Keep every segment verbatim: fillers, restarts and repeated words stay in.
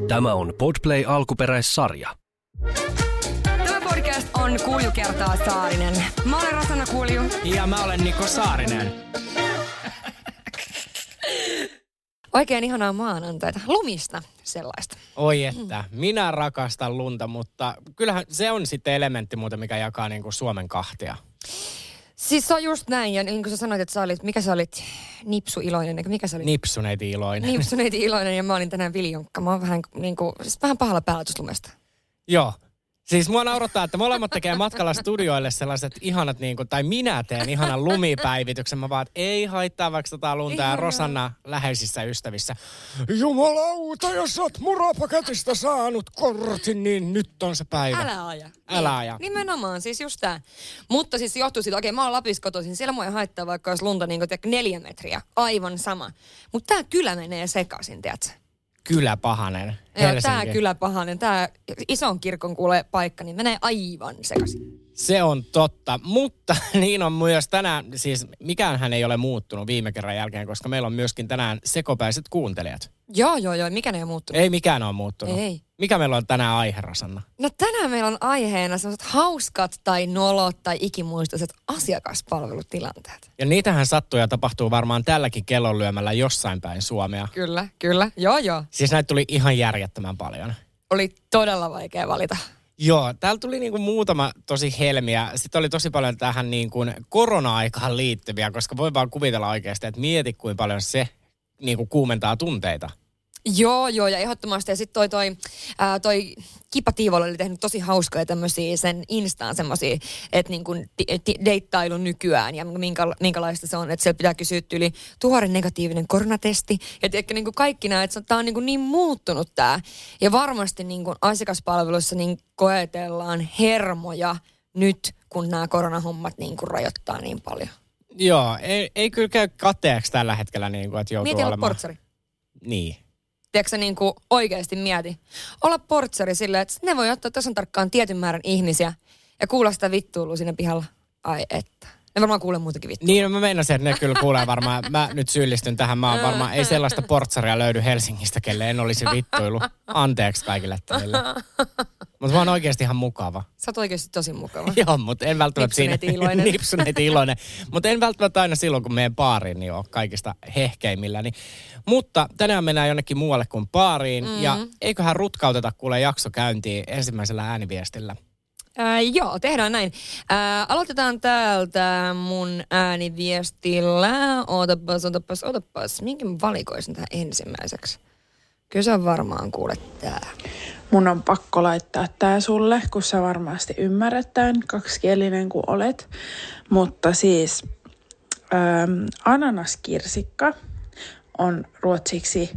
Tämä on Podplay alkuperäissarja. Tämä podcast on Kulju kertaa Saarinen. Mä olen Rosanna Kulju. Ja mä olen Niko Saarinen. Oikein ihanaa maanantaita. Lumista sellaista. Oi että, minä rakastan lunta, mutta kyllähän se on sitten elementti muuten, mikä jakaa niin kuin Suomen kahtia. Siis se on just näin, ja niin kuin sä sanoit, että sä olit, mikä sä olit, nipsu-iloinen, eikö mikä sä olit? Nipsuneiti iloinen. Nipsuneiti iloinen, ja mä olin tänään viljonkka. Mä oon vähän, niin kuin, siis vähän pahalla päällä tuosta lumesta. Joo. Siis mua naurattaa, että molemmat tekee matkalla studioille sellaiset ihanat, niin kuin, tai minä teen ihanan lumipäivityksen. Mä vaan, että ei haittaa vaikka tota lunta ja Rosanna läheisissä ystävissä. Jumalauta, jos sä oot Murapaketista saanut kortin, niin nyt on se päivä. Älä aja. Älä aja. Niin, nimenomaan, siis just tää. Mutta siis johtuu siitä, okei, mä oon Lapissa kotoisin, siellä mua ei haittaa vaikka jos lunta niin kuin neljä metriä. Aivan sama. Mutta tää kylä menee sekaisin, tiedätkö? Kyläpahanen. Joo, tää Kyläpahanen, tää ison kirkon kuule paikka, niin menee aivan sekaisin. Se on totta, mutta niin on myös tänään, siis mikäänhän ei ole muuttunut viime kerran jälkeen, koska meillä on myöskin tänään sekopäiset kuuntelijat. Joo, joo, joo, mikä ne ei ole muuttunut? Ei mikään ole muuttunut. Ei. Mikä meillä on tänään aihe, Rosanna? No tänään meillä on aiheena sellaiset hauskat tai nolot tai ikimuistoiset asiakaspalvelutilanteet. Ja niitähän sattuu ja tapahtuu varmaan tälläkin kellonlyömällä jossain päin Suomea. Kyllä, kyllä, joo joo. Siis näitä tuli ihan järjettömän paljon. Oli todella vaikea valita. Joo, täällä tuli niinku muutama tosi helmiä. Sitten oli tosi paljon tähän niinku korona-aikaan liittyviä, koska voi vaan kuvitella oikeasti, että mieti kuinka paljon se niinku kuumentaa tunteita. Joo, joo, ja ehdottomasti. Ja sitten toi, toi, ää, toi Kippa Tiivola oli tehnyt tosi hauskoja tämmöisiä sen Instaan semmoisia, että niin kuin deittailu nykyään ja minkä, minkälaista se on, että siellä pitää kysyä yli tuore negatiivinen koronatesti. Ja tiedätkö, niin kuin kaikki nämä, että tämä on niin, kuin niin muuttunut tämä. Ja varmasti niin kuin asiakaspalvelussa niin koetellaan hermoja nyt, kun nämä koronahommat niin kuin rajoittaa niin paljon. Joo, ei, ei kyllä käy kateeksi tällä hetkellä, niin kuin, että joutuu Mieti olemaan. olla portsari. Niin. Tiedätkö sä niin kuin oikeasti mieti? Olla portsari silleen, että ne voi ottaa tasan tarkkaan tietyn määrän ihmisiä ja kuulla sitä vittuilua siinä pihalla. Ai että. Ne varmaan kuulee muutakin vittuilua. Niin, no mä meinasin, että ne kyllä kuulee varmaan. Mä nyt syyllistyn tähän. Mä oon varmaan, ei sellaista portsaria löydy Helsingistä, kelle en olisi vittuilu. Anteeksi kaikille teille. Mutta mä oon oikeasti ihan mukava. Sä oot oikeasti tosi mukava. Joo, mutta en välttämättä siinä. Nipsuneiti iloinen. Nipsuneiti iloinen. Mutta en välttämättä aina silloin, kun menen baariin, niin on kaikista hehkeimmilläni. Mutta tänään mennään jonnekin muualle kuin baariin. Mm-hmm. Ja eiköhän rutkauteta kuule jakso käyntiin ensimmäisellä ääniviestillä. Ää, joo, tehdään näin. Ää, aloitetaan täältä mun ääniviestillä. Otapas, otapas, otapas. Minkä mä valikoisin tähän ensimmäiseksi? Kyllä sä varmaan kuulet tää. Mun on pakko laittaa tää sulle, kun sä varmasti ymmärrät tämän, kaksikielinen kuin olet. Mutta siis ähm, ananaskirsikka on ruotsiksi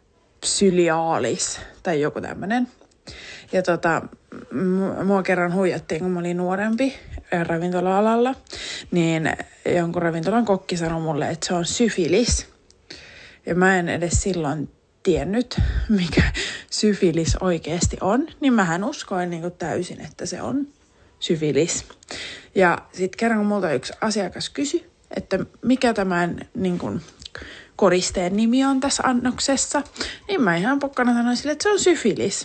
psyliaalis tai joku tämmönen. Ja tota, mua kerran huijattiin, kun mä olin nuorempi ravintola-alalla, niin jonkun ravintolan kokki sanoi mulle, että se on syfilis. Ja mä en edes silloin tiennyt, mikä syfilis oikeasti on, niin mähän uskoin niin kuin täysin, että se on syfilis. Ja sitten kerran kun multa yksi asiakas kysyi, että mikä tämän niin kuin koristeen nimi on tässä annoksessa, niin mä ihan pokkana sanoin sille, että se on syfilis.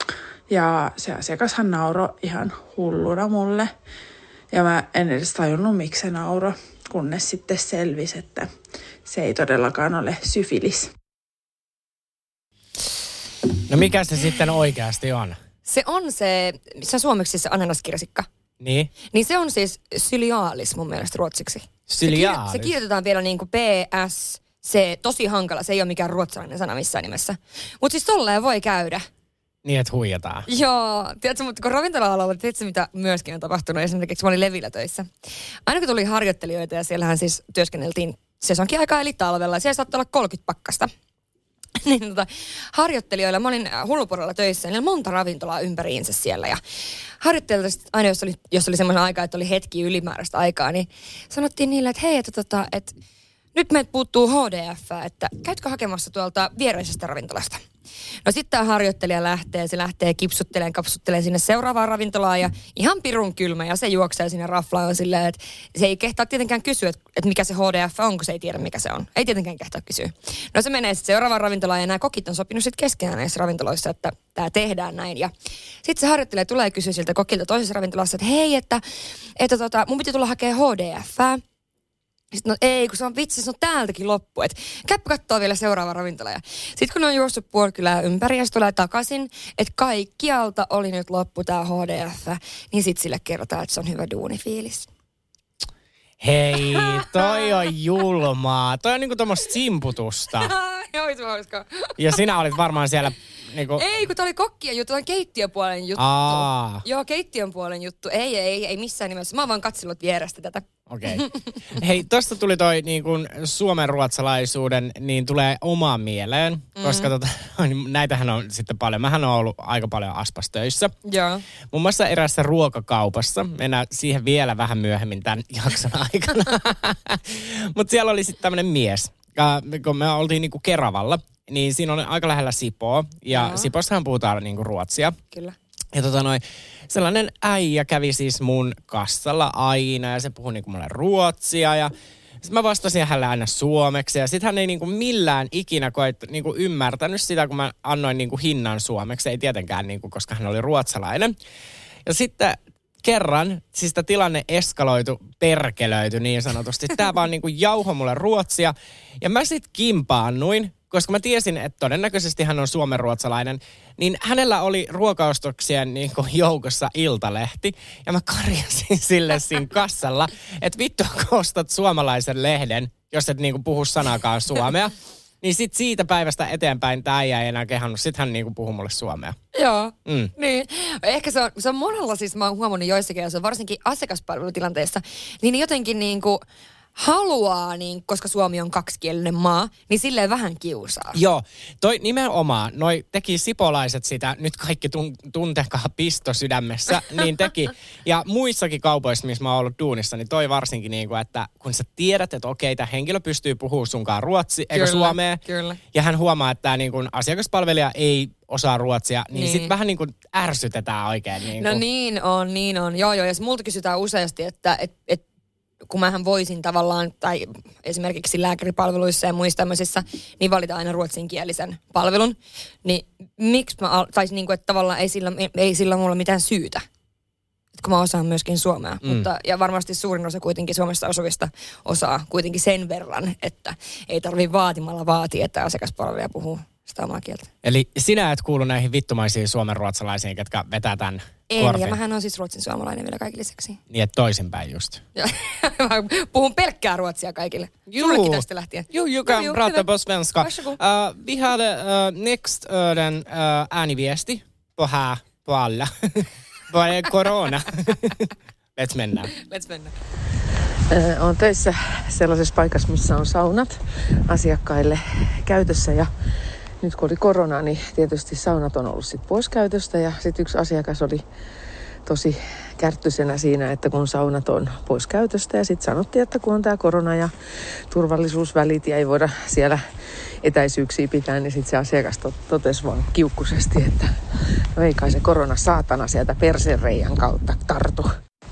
Ja se asiakashan nauroi ihan hulluna mulle. Ja mä en edes tajunnut, miksi se nauroi, kunnes sitten selvisi, että se ei todellakaan ole syfilis. No mikä se sitten oikeasti on? Se on se, se on suomeksi se ananaskirsikka. Niin? Niin se on siis psyliaalis mun mielestä ruotsiksi. Psyliaalis? Se, se kirjoitetaan vielä niin kuin P S C, tosi hankala. Se ei ole mikään ruotsalainen sana missään nimessä. Mutta siis tolleen voi käydä. Niin, että huijataan. Joo. Tiedätkö, mutta kun ravintola-alalla, tiedätkö mitä myöskin on tapahtunut? Esimerkiksi mä olin Levillä töissä. Aina kun tuli harjoittelijoita ja siellähän siis työskenneltiin sesonkin aikaa eli talvella. Ja siellä saattoi olla kolmekymmentä pakkasta. Niin tota, harjoittelijoilla, mä olin Hullupuolella töissä, niin oli monta ravintolaa ympäriinsä siellä. Ja harjoittelijoilla aina, jos oli, jos oli semmoinen aika, että oli hetki ylimääräistä aikaa, niin sanottiin niille, että hei, että tota, että nyt meiltä puuttuu H D F, että käytkö hakemassa tuolta viereisestä ravintolasta? No sitten tämä harjoittelija lähtee, se lähtee kipsuttelemaan, kapsuttelemaan sinne seuraavaan ravintolaan ja ihan pirun kylmä ja se juoksee sinne raflaan silleen, että se ei kehtaa tietenkään kysyä, että, että mikä se H D F on, kun se ei tiedä mikä se on. Ei tietenkään kehtaa kysyä. No se menee sitten seuraavaan ravintolaan ja nämä kokit on sopinut sitten keskenään näissä ravintoloissa, että tämä tehdään näin. Ja sitten se harjoittelija tulee kysyä siltä kokilta toisessa ravintolassa, että hei, että, että tota, mun piti tulla hakemaan H D F:ää. Sitten no ei, kun se on vitsi, se on täältäkin loppu. Että käypä kattoo vielä seuraava ravintola. Sitten kun ne on juossut puoli kylää ympäri ja se tulee takaisin, että kaikkialta oli nyt loppu tää H D F, niin sitten sille kerrotaan, että se on hyvä duunifiilis. Hei, toi on julmaa. Toi on niinku tommoista simputusta. Joo, se hauskaa. Ja sinä olit varmaan siellä niinku... Ei, kun toi oli kokkien juttu, toi on keittiöpuolen juttu. Aa. Joo, keittiön puolen juttu. Ei, ei, ei missään nimessä. Mä oon vaan katsellut vierestä tätä. Okei. Okay. Hei, tosta tuli toi niin kuin suomenruotsalaisuuden, niin tulee omaan mieleen, mm. koska tota, näitähän on sitten paljon. Mähän on ollut aika paljon Aspas töissä. Joo. Muun muassa eräässä ruokakaupassa. Mennään siihen vielä vähän myöhemmin tämän jakson aikana. Mutta siellä oli sitten tämmöinen mies, kun me oltiin niinku Keravalla, niin siinä on aika lähellä Sipoa. Ja Joo. Sipossahan puhutaan niinku ruotsia. Kyllä. Ja tota noin, sellainen äijä kävi siis mun kassalla aina ja se puhui niinku mulle ruotsia ja sitten mä vastasin hänelle aina suomeksi ja sitten hän ei niinku millään ikinä koet, niinku ymmärtänyt sitä, kun mä annoin niinku hinnan suomeksi, ei tietenkään niinku, koska hän oli ruotsalainen. Ja sitten kerran, siis tämä tilanne eskaloitu, perkelöity niin sanotusti. Tää vaan niinku jauho mulle ruotsia ja mä sit kimpaannuin, koska mä tiesin, että todennäköisesti hän on suomenruotsalainen, niin hänellä oli ruokaostoksien niin kuin joukossa Iltalehti. Ja mä karjasin sille siinä kassalla, että vittu kun ostat suomalaisen lehden, jos et niin kuin puhu sanakaan suomea. Niin sit siitä päivästä eteenpäin tää äijä ei enää kehannut. Sit hän niin kuin puhuu mulle suomea. Joo, mm. niin. Ehkä se on, se on monella siis, mä oon huomannut joissakin, ja se on varsinkin asiakaspalvelutilanteessa, niin jotenkin niin kuin haluaa, niin, koska Suomi on kaksikielinen maa, niin silleen vähän kiusaa. Joo, toi nimenomaan, noi teki sipolaiset sitä, nyt kaikki tun, tuntekaa pisto sydämessä, niin teki. Ja muissakin kaupoissa, missä mä oon ollut duunissa, niin toi varsinkin niin kuin, että kun sä tiedät, että okei, tämä henkilö pystyy puhumaan sunkaan ruotsi, eikö suomea. Kyllä. Ja hän huomaa, että tämä niin kuin asiakaspalvelija ei osaa ruotsia, niin, niin. sitten vähän niin kuin ärsytetään oikein. Niin kuin. No niin on, niin on. Joo, joo, ja multa kysytään useasti, että et, et, kun mähän voisin tavallaan, tai esimerkiksi lääkäripalveluissa ja muissa tämmöisissä, niin valita aina ruotsinkielisen palvelun. Niin miksi mä, tai niin kuin, että tavallaan ei sillä, ei sillä mulla mitään syytä. Että kun mä osaan myöskin suomea. Mm. Mutta, ja varmasti suurin osa kuitenkin Suomessa asuvista osaa kuitenkin sen verran, että ei tarvitse vaatimalla vaatia, että asiakaspalvelija puhuu sitä omaa kieltä. Eli sinä et kuulu näihin vittumaisiin suomenruotsalaisiin, ketkä vetää tämän en, kortin. Ja mähän on siis ruotsin suomalainen vielä kaikille lisäksi. Niin, että toisinpäin just. Mä puhun pelkkää ruotsia kaikille. Sullekin tästä lähtien. Jo, du kan prata på svenska. Varsågod. Uh, vi hade uh, next uh, den uh, ääniviesti på här på alla. Vad är corona? Let's mennään. Let's mennään. Olen töissä sellaisessa paikassa, missä on saunat asiakkaille käytössä ja nyt kun oli korona, niin tietysti saunat on ollut sit pois käytöstä ja sitten yksi asiakas oli tosi kärttyisenä siinä, että kun saunat on pois käytöstä ja sitten sanottiin, että kun on tämä korona ja turvallisuusvälit ja ei voida siellä etäisyyksiä pitää, niin sitten se asiakas totesi vaan kiukkuisesti, että no ei kai se korona saatana sieltä persereijän kautta tartu.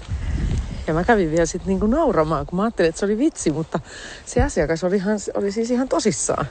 Ja mä kävin vielä sitten niinku nauramaan, kun mä ajattelin, että se oli vitsi, mutta se asiakas oli, ihan, oli siis ihan tosissaan.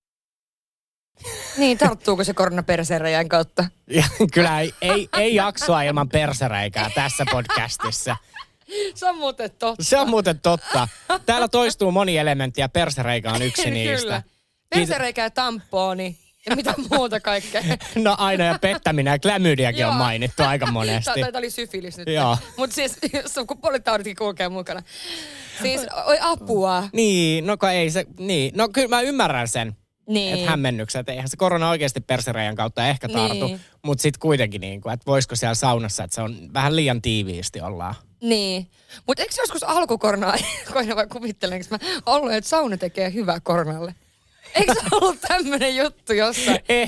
Niin, tarttuuko se korona persereijän kautta? Ja, kyllä ei, ei, ei jaksoa ilman persereikää tässä podcastissa. Se on muuten totta. Se on muuten totta. Täällä toistuu moni elementti ja persereikä on yksi niistä. Kyllä. Persereikä ja tampooni. Ja mitä muuta kaikkea. No aina ja pettäminen ja klamydiakin on mainittu aika monesti. Tämä oli syfilis nyt. Joo. Mutta siis sukupuolitauditkin kulkee mukana. Siis oi apua. Niin, no ei se, niin. No kyllä mä ymmärrän sen. Niin. Että hämmennykset. Eihän se korona oikeasti persereijan kautta ehkä tartu. Niin. Mutta sitten kuitenkin, niin kuin, että voisiko siellä saunassa, että se on vähän liian tiiviisti ollaan. Niin. Mutta eikö joskus alkukoronaa, koina vai kuvittelenko mä ollut, että sauna tekee hyvää koronalle? Eikö se ollut tämmöinen juttu jossain? Eh,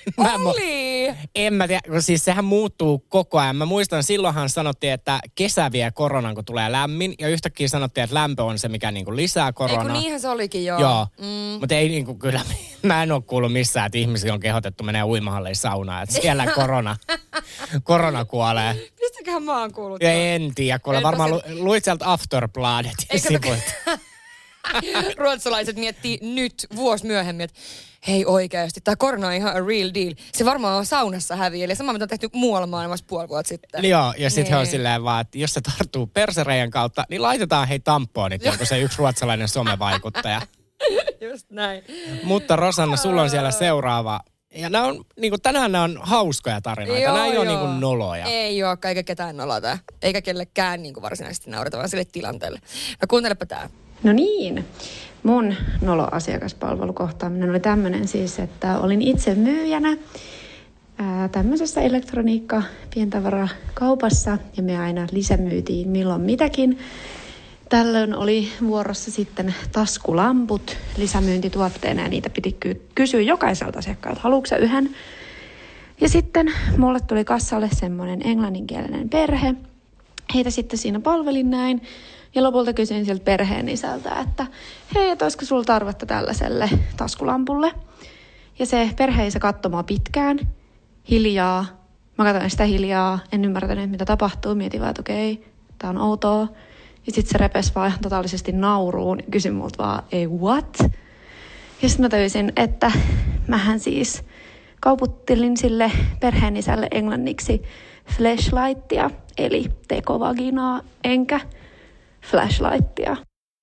Mä en, Oli! en mä tiedä, kun siis sehän muuttuu koko ajan. Mä muistan, silloinhan sanottiin, että kesä vie koronan, kun tulee lämmin. Ja yhtäkkiä sanottiin, että lämpö on se, mikä niinku lisää koronaa. Ei kun niinhän se olikin, joo. Joo, mm. mutta ei niinku kyllä, mä en ole kuullut missään, että ihmisiä on kehotettu menee uimahalleihin saunaan. Että siellä korona, korona kuolee. Mistäköhän mä oon kuullut? Ja en tiedä, kun varmaan se... lu, luit sieltä Afterbladetin sivuilta. Ruotsalaiset miettii nyt vuosi myöhemmin, että hei oikeasti, tämä korona on ihan a real deal. Se varmaan on saunassa häviä, eli sama mitä on tehty muualla maailmassa puoli vuotta sitten. Joo, ja sitten he on niin. silleen vaan, että jos se tarttuu persereiän kautta, niin laitetaan hei tampoonit, onko se yksi ruotsalainen somevaikuttaja. Just näin. Mutta Rosanna, sulla on siellä seuraava. Ja nämä on, niin kuin, tänään nämä on hauskoja tarinoita, Joo, nämä ei joo. ole niin kuin noloja. Ei ole, eikä ketään nolota, eikä kellekään niin kuin varsinaisesti naurata, vaan sille tilanteelle. No kuuntelepa tää. No niin, mun nolo-asiakaspalvelukohtaaminen oli tämmöinen siis, että olin itse myyjänä ää, tämmöisessä elektroniikka-pientavarakauppassa ja me aina lisämyytiin milloin mitäkin. Tällöin oli vuorossa sitten taskulamput lisämyyntituotteena ja niitä piti ky- kysyä jokaiselta asiakkaalta, haluatko sä yhden? Ja sitten mulle tuli kassalle semmoinen englanninkielinen perhe. Heitä sitten siinä palvelin näin. Ja lopulta kysyin sieltä perheen isältä, että hei, että olisiko sulla tarvetta tällaiselle taskulampulle. Ja se perheisä katsoi mua pitkään, hiljaa. Mä katsoin sitä hiljaa, en ymmärtänyt mitä tapahtuu. Mietin vaan, että okei, tää on outoa. Ja sit se repesi vaan ihan totaalisesti nauruun ja kysyi multa vaan, ei what? Ja sit mä tajusin, että mähän siis kauputtelin sille perheen isälle englanniksi flashlightia, eli tekovaginaa, enkä flashlightia.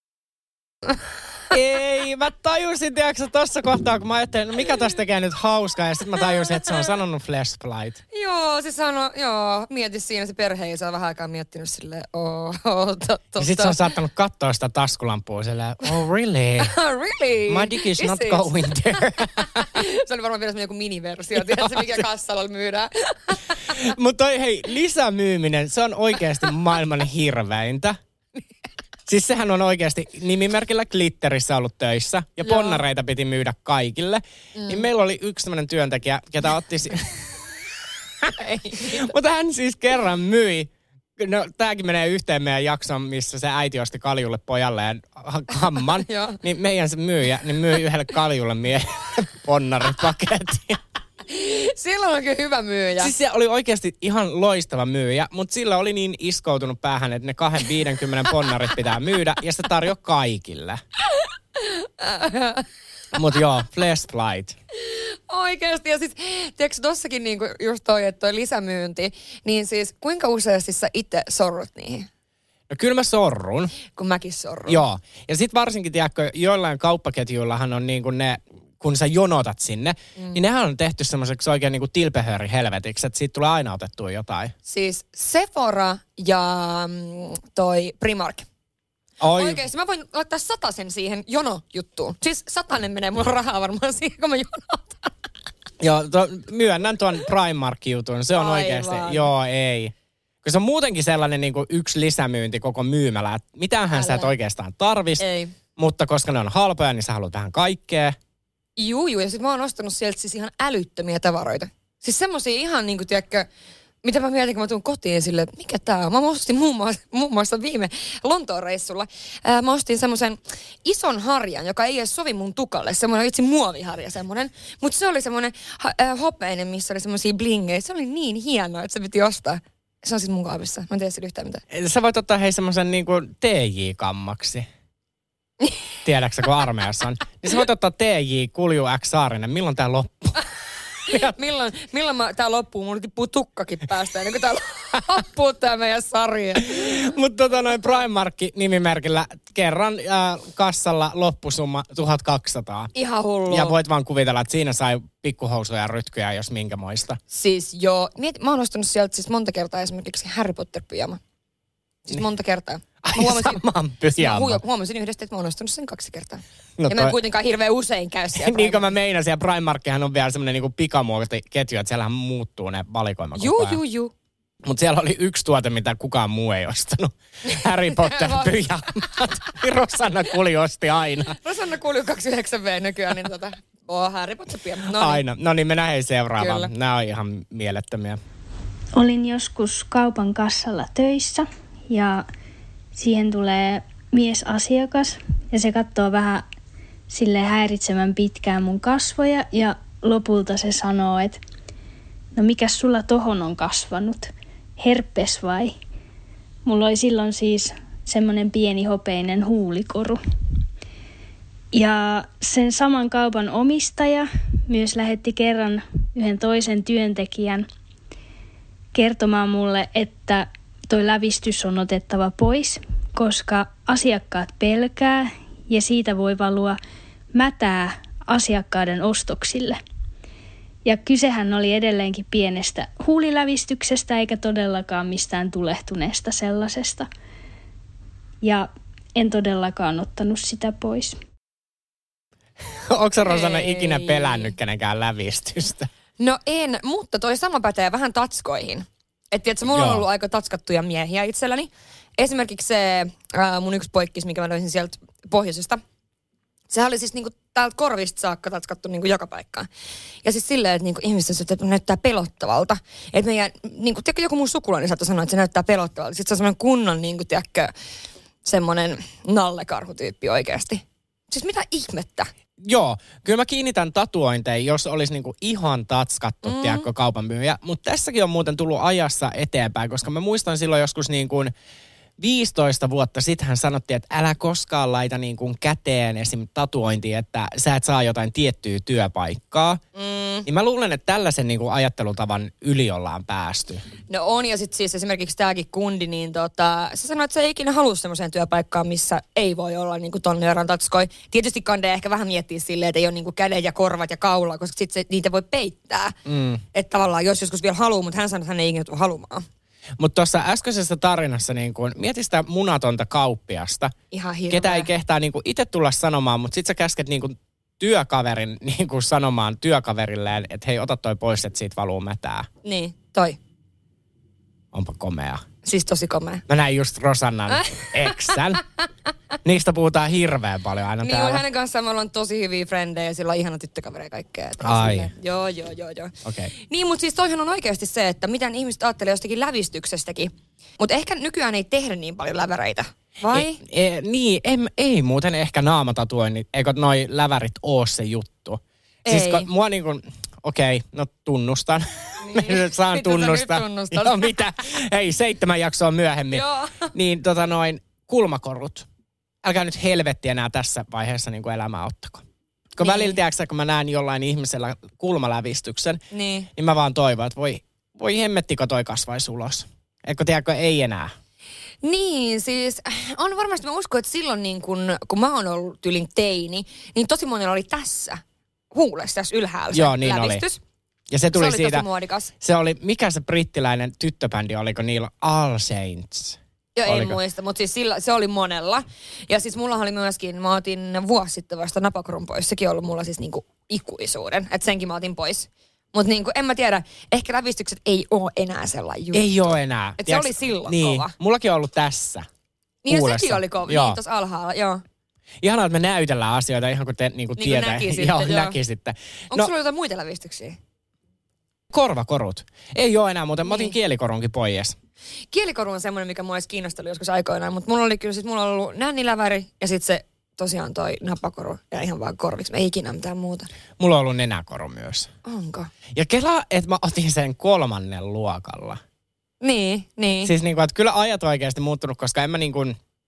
Ei, mä tajusin, tiedätkö tossa kohtaa, kun mä ajattelin, no mikä tästä tekee nyt hauskaa, ja sitten mä tajusin, että se on sanonut flashlight. Joo, se sanoi, joo, mieti siinä se perheen, se on vähän aikaa miettinyt silleen, oh, oh totta. Ja sit se on saattanut katsoa sitä taskulampua silleen, oh really? Really? My dick is Is not it? going there. Se oli varmaan vielä joku miniversio, tiedätkö, mikä kassalla myydään. Mutta toi hei, lisämyyminen, se on oikeasti maailman hirveintä. Siis sehän on oikeasti nimimerkillä Glitterissä ollut töissä ja Joo. ponnareita piti myydä kaikille. Mm. Niin meillä oli yksi sellainen työntekijä, ketä otti... Si- Mutta hän siis kerran myi. No tääkin menee yhteen meidän jakson, missä se äiti osti kaljulle pojalleen kamman. Niin meidän se myyjä, niin myi yhdelle kaljulle miehelle ponnaripaketin. Silloin on kyllä hyvä myyjä. Siis se oli oikeasti ihan loistava myyjä, mutta sillä oli niin iskoutunut päähän, että ne kahden viidenkymmenen ponnarit pitää myydä ja se tarjoaa kaikille. Mutta joo, flashlight. Oikeasti. Ja siis, tiedätkö tossakin niinku just toi, että toi lisämyynti, niin siis kuinka useasti sä itse sorrut niihin? No kyllä mä sorrun. Kun mäkin sorrun. Joo. Ja sit varsinkin, tiedätkö, joillain kauppaketjuillahan on niinku ne... kun sä jonotat sinne, mm. niin nehän on tehty semmoiseksi oikein niin kuin tilpehööri helvetiksi, että siitä tulee aina otettua jotain. Siis Sephora ja toi Primark. Oi. Oikeesti, mä voin laittaa satasen siihen jono-juttuun. Siis satanen menee mulla rahaa varmaan siihen, kun mä jonotan. Joo, to, myönnän tuon Primark-jutun. Se on Aivan. oikeasti, joo ei. Kun se on muutenkin sellainen niin kuin yksi lisämyynti koko myymälä, että mitäänhän sä et oikeastaan tarvis. Ei. Mutta koska ne on halpoja, niin sä haluat vähän kaikkea. Juu, juu, ja sit mä oon ostanut sieltä siis ihan älyttömiä tavaroita. Siis semmosia ihan niinku, tiedätkö, mitä mä mietin, kun mä tuun kotiin silleen, että mikä tää on? Mä ostin muun muassa, muun muassa viime Lontoon reissulla. Ää, mä ostin semmoisen ison harjan, joka ei edes sovi mun tukalle. Semmoinen itse muoviharja semmoinen. Mutta se oli semmoinen ha- äh, hopeinen, missä oli semmosia blingejä. Se oli niin hienoa, että se piti ostaa. Se on siis mun kaapissa. Mä en tiedä sillä yhtään mitään. Sä voit ottaa hei semmoisen niinku T J-kammaksi. Tiedäksä, kun armeijassa on. Niin sä voit ottaa T J Kulju X Saarinen. Milloin tää loppuu? milloin milloin mä, tää loppuu? Mun tippuu tukkakin päästä ennen kuin tää loppuu tää meidän sarja. Mutta tota noin Primark-nimimerkillä kerran äh, kassalla loppusumma tuhatkaksisataa. Ihan hullu. Ja voit vaan kuvitella, että siinä sai pikkuhousuja ja rytkyjä, jos minkä moista. Siis joo. Miet, mä oon ostanut sieltä siis monta kertaa esimerkiksi Harry Potter-pyjama. Siis monta kertaa. Ai Mä huomasin, saman pyjama. Mä huomasin yhdessä, että mä oon ostanut sen kaksi kertaa. No ja toi... mä en kuitenkaan hirveän usein käy siellä. Niin kuin mä meinasin, ja Primarkkihan on vielä semmoinen niinku pikamuotiketju, että siellähän muuttuu ne valikoima koko Juu, ajan. juu, juu. Mutta siellä oli yksi tuote, mitä kukaan muu ei ostanut. Harry Potter pyjamat. Rosanna Kuli osti aina. Rosanna Kulju kaksikymmentäyhdeksän vuotta nykyään, niin tota, Oh, Harry Potter pieni. No niin. Aina. No niin, mennään hei seuraavaan. Kyllä. Nämä on ihan mielettömiä. Olin joskus kaupan kassalla töissä ja siihen tulee miesasiakas ja se katsoo vähän sille häiritsevän pitkään mun kasvoja ja lopulta se sanoo, että no mikäs sulla tohon on kasvanut? Herpes vai? Mulla oli silloin siis semmoinen pieni hopeinen huulikoru. Ja sen saman kaupan omistaja myös lähetti kerran yhden toisen työntekijän kertomaan mulle, että toi lävistys on otettava pois, koska asiakkaat pelkää ja siitä voi valua mätää asiakkaiden ostoksille. Ja kysehän oli edelleenkin pienestä huulilävistyksestä eikä todellakaan mistään tulehtuneesta sellaisesta. Ja en todellakaan ottanut sitä pois. Onko sä, Rosanna, Ei. ikinä pelännyt kenenkään lävistystä? No en, mutta toi sama pätee vähän tatskoihin. Että tiedätkö, mulla on Joo. ollut aika tatskattuja miehiä itselläni. Esimerkiksi se ää, mun yksi poikkis, mikä mä löysin sieltä pohjoisesta. Sehän oli siis niinku täältä korvista saakka tatskattu niinku joka paikkaan. Ja siis silleen, että niinku ihmiset että näyttää pelottavalta. Että meidän, niinku, tiedätkö, joku mun sukulainen saattoi sanoa, että se näyttää pelottavalta. Sitten se on semmoinen kunnon, niinku, tiedätkö, semmoinen nallekarhutyyppi oikeasti. Siis mitä ihmettä? Joo, kyllä mä kiinnitän tatuointeihin, jos olisi niinku ihan tatskattu, mm. tiedätkö, kaupan myyjä. Mutta tässäkin on muuten tullut ajassa eteenpäin, koska mä muistan silloin joskus niin kuin viisitoista vuotta sitten hän sanottiin, että älä koskaan laita niin kuin käteen esim. Tatuointiin, että sä et saa jotain tiettyä työpaikkaa. Mm. Niin mä luulen, että tällaisen niin kuin ajattelutavan yli ollaan päästy. No on, ja sitten siis esimerkiksi tämäkin kundi, niin tota, se sanoi, että se ei ikinä halua semmoiseen työpaikkaan, missä ei voi olla niin kuin ton verran tatskoi. Tietysti kandee ehkä vähän miettiä silleen, että ei ole niin kuin kädet ja korvat ja kaula, koska sitten niitä voi peittää. Mm. Että tavallaan jos joskus vielä haluaa, mutta hän sanoi, että hän ei ikinä tule haluamaan. Mutta tuossa äskeisessä tarinassa, niin kun, mieti sitä munatonta kauppiasta. Ihan hirveä. Ketä ei kehtaa niin itse tulla sanomaan, mutta sit sä käsket niin kun, työkaverin niin kun, sanomaan työkaverilleen, että hei, ota toi pois, että siitä valuu mätää. Niin, toi. Onpa komea. Siis tosi komea. Mä näin just Rosannan eksän. Niistä puhutaan hirveän paljon aina niin, täällä. hänen kanssaan me ollaan tosi hyviä frendejä ja sillä on ihana tyttökavereja ja kaikkea. Ai. Silleen, joo, joo, joo, joo. Okay. Niin, mutta siis toihan on oikeasti se, että miten ihmiset ajattelee jostakin lävistyksestäkin. Mutta ehkä nykyään ei tehdä niin paljon läväreitä. Vai? E, e, niin, ei, ei muuten ehkä naamatatuoinnit, eikö noi lävärit oo se juttu. Ei. Siis kun mua niin kuin, okei, okay, no tunnustan. Niin. Saan Mitä sä nyt tunnustaa. tunnustat? Joo, mitä? Hei, seitsemän jaksoa myöhemmin. Joo. Niin tota noin, kulmakorut. Älkää nyt helvetti enää tässä vaiheessa niin kuin elämää ottako. Kun niin. välillä, tiedätkö, kun mä näen jollain ihmisellä kulmalävistyksen, Niin. niin mä vaan toivon, että voi, voi hemmettikö toi kasvaisi ulos. Eikö tiedätkö, ei enää. Niin, siis on varmasti, mä uskon, että silloin niin kun, kun mä oon ollut tylin teini, niin tosi monella oli tässä huulessa, tässä ylhäällä se Joo, niin lävistys. oli. Ja se tuli se oli siitä, tosi muodikas. se oli, mikä se brittiläinen tyttöbändi, oliko niillä All Saints? Joo, en Oliko? muista, mutta siis sillä, se oli monella. Ja siis mulla oli myöskin, mä otin vuosi sitten vasta napakorun pois. Sekin on ollut mulla siis niinku ikuisuuden, että senkin mä otin pois. Mutta niinku, en mä tiedä, ehkä lävistykset ei ole enää sellainen juttu. Ei ole enää. Et se oli silloin niin, kova. Mullakin on ollut tässä. Niin, kuulessa. sekin oli kova. Joo. Niin, tuossa alhaalla, joo. Ihanaa, että me näytellään asioita ihan kuin te niinku Niin kuin tietää. näkisitte, joo, joo. näkisitte. Onko No, sulla jotain muita lävistyksiä? korvakorut. Ei ole enää muuten. Mä otin Niin. kielikorunkin pois. Kielikoru on semmoinen, mikä mua olisi kiinnostanut joskus aikoinaan, mutta mulla oli kyllä sit, mulla on ollut nänniläväri ja sitten se tosiaan toi nappakoru ja ihan vaan korviksi. Ei ikinä mitään muuta. Mulla on ollut nenäkoru myös. Onko? Ja kelaa, että mä otin sen kolmannen luokalla. Niin, niin. Siis niinku, että kyllä ajat on oikeasti muuttunut, koska en mä niinku,